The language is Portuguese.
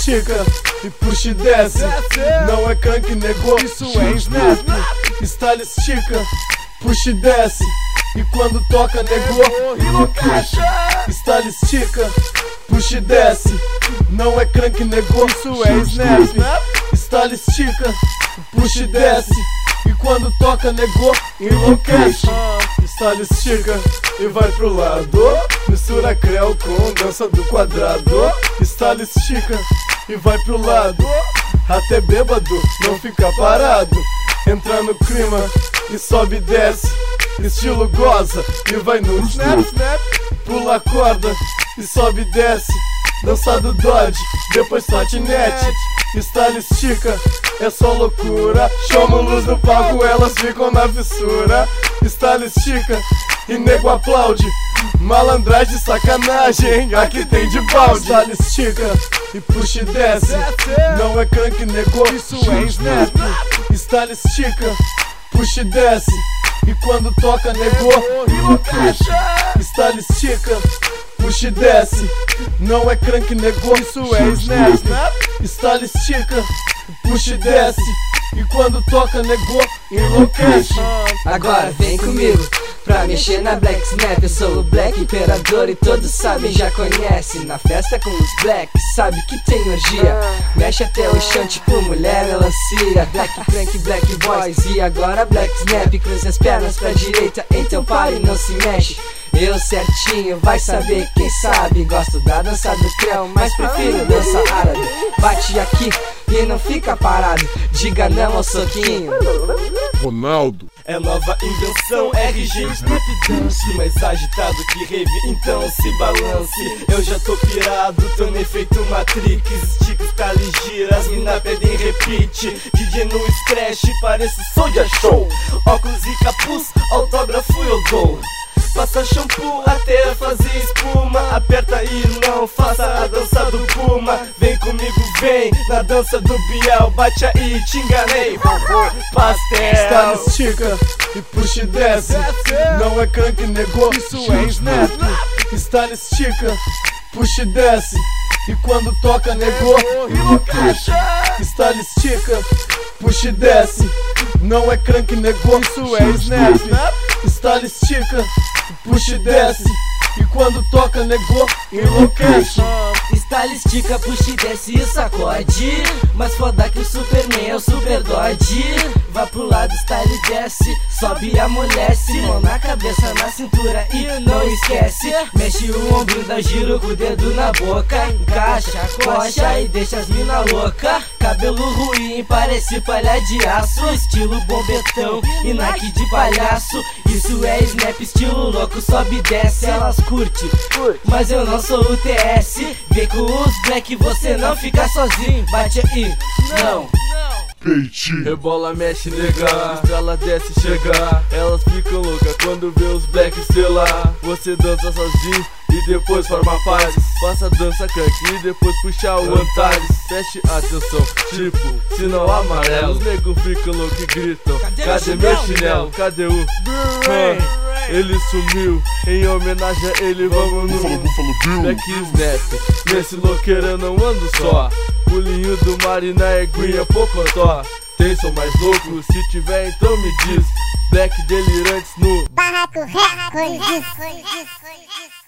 estica e puxa e desce. Não é crank, negou, isso é snap. Style estica, puxa e desce. E quando toca, negou, enlouquece. Style estica, puxa e desce. Não é crank, negou, isso é snap. Style estica, puxa e desce. E quando toca, negou, enlouquece. Style estica e vai pro lado. Mistura creu com dança do quadrado. Style estica e vai pro lado. Até bêbado não fica parado. Entra no clima e sobe e desce. Estilo goza e vai no snap, snap. Pula a corda e sobe e desce. Dança do Dodge, depois patinete. Style estica, é só loucura. Chama luz no palco, elas ficam na fissura. Style estica e nego aplaude. Malandragem e sacanagem, aqui tem de balde. Style estica e puxa e desce. Não é crank, negou, isso é snap. Style estica, puxa e desce. E quando toca, negou, enlouquece. Style estica, puxa e desce. Não é crank, negou, isso é snap. Style estica, puxa e desce. E quando toca, negou, enlouquece. Agora vem comigo pra mexer na Black Snap. Eu sou o Black Imperador e todos sabem, já conhecem. Na festa com os Black, sabe que tem orgia. Mexe até o chão tipo mulher melancia. Black Crank, Black Boys e agora Black Snap. Cruza as pernas pra direita, então pare e não se mexe. Eu certinho, vai saber quem sabe. Gosto da dança do creu, mas prefiro dança árabe. Bate aqui e não fica parado. Diga não ao soquinho. Ronaldo. É nova invenção, RG Snap Dance. Mais agitado que rave, então se balance. Eu já tô pirado, tô no efeito Matrix. Estica, style, gira, as mina pedem repeat. DJ no scratch, parece Soldier Show. Óculos e capuz, autógrafo eu dou. Passa shampoo até fazer espuma. Aperta e não faça a dança do Puma. Vem comigo, vem na dança do Biel. Bate aí, te enganei, pastel. Style estica e puxa e desce. Não é crank, negou, isso é snap. Style estica, puxa e desce. E quando toca, negou, enlouquece. Style estica, puxa e desce. Não é crank, negou, isso é snap. Style estica, puxa e desce. E quando toca, negou, enlouquece. Style estica, puxa e desce e sacode. Mas foda que o Superman é o Super Dodge. Vai pro lado, style desce, sobe e amolece. Mão na cabeça, na cintura e não esquece. Mexe o ombro, dá giro com o dedo na boca. Encaixa, coxa e deixa as mina louca. Cabelo ruim, parece palha de aço. Estilo bombetão e Nike de palhaço. Isso é snap, estilo louco, sobe e desce. Elas curte, mas eu não sou o TS. Vem com os Black, você não fica sozinho. Bate aí, não. Peitinho. Rebola, mexe, nega, estrela desce, chega. Elas ficam loucas quando vê os Black estrelar. Você dança sozinho e depois forma paz. Faça a dança crank e depois puxa o Antares. Preste atenção, tipo, sinal amarelo. Os negros ficam loucos e gritam: cadê meu chinelo? Cadê o ele sumiu, em homenagem a ele vamos no Black Snap. Nesse louqueiro eu não ando só. Pulinho do mar e na eguinha pocotó. Tem som mais louco? Se tiver então me diz. Black delirantes no Barraco Records.